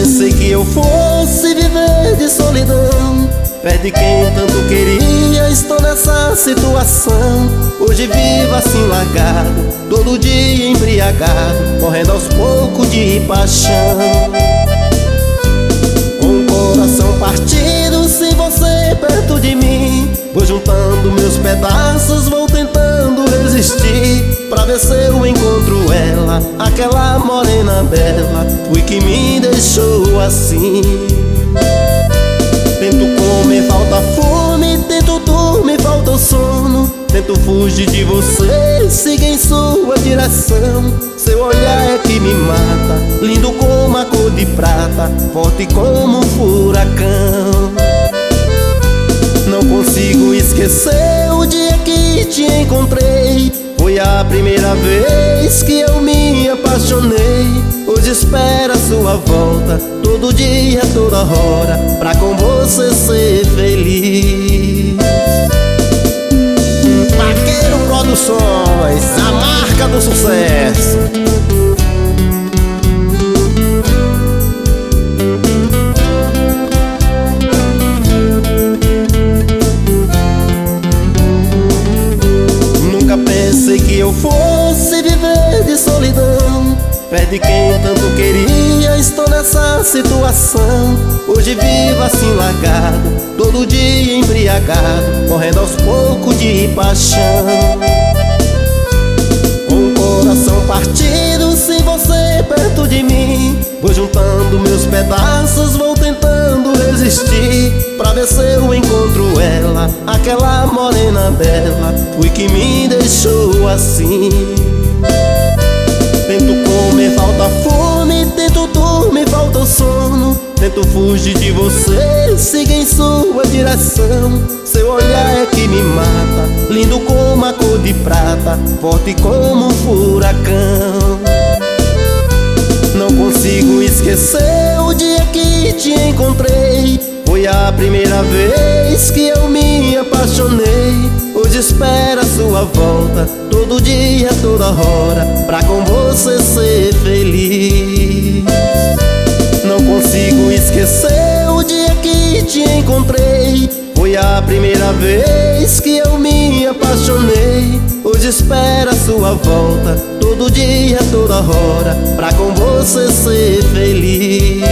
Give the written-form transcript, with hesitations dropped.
pensei que eu fosse viver de solidão, perde quem tanto queria, estou nessa situação. Hoje vivo assim largado, todo dia embriagado, morrendo aos poucos de paixão. Com o coração partido, sem você perto de mim, vou juntando meus pedaços, vou tentando resistir, pra ver se eu encontro ela, aquela morena bela, foi que me deixou assim. Tento comer, falta fome, tento dormir, falta o sono, tento fugir de você, siga em sua direção. Seu olhar é que me mata, lindo como a cor de prata, forte como um furacão. Não consigo esquecer o dia que te encontrei, foi a primeira vez que eu me apaixonei. Hoje espero a sua volta, todo dia, toda hora, pra com você ser feliz. Vaqueiro Produções, a marca do sucesso. Nunca pensei que eu fosse viver de solidão, perde quem tanto queria, estou nessa situação. Hoje vivo assim largado, todo dia embriagado, morrendo aos poucos de paixão. Com o coração partido, sem você perto de mim, vou juntando meus pedaços, vou tentando resistir, pra ver se eu encontro ela, aquela morena bela, foi que me deixou assim. Tento comer, falta fome, tento dormir, falta o sono, tento fugir de você, siga em sua direção. Seu olhar é que me mata, lindo como a cor de prata, forte como um furacão. Não consigo esquecer o dia que te encontrei, foi a primeira vez que eu me apaixonei. Hoje espero a sua volta, todo dia, toda hora, pra com você ser feliz. Não consigo esquecer o dia que te encontrei, foi a primeira vez que eu me apaixonei. Hoje espero a sua volta, todo dia, toda hora, pra com você ser feliz.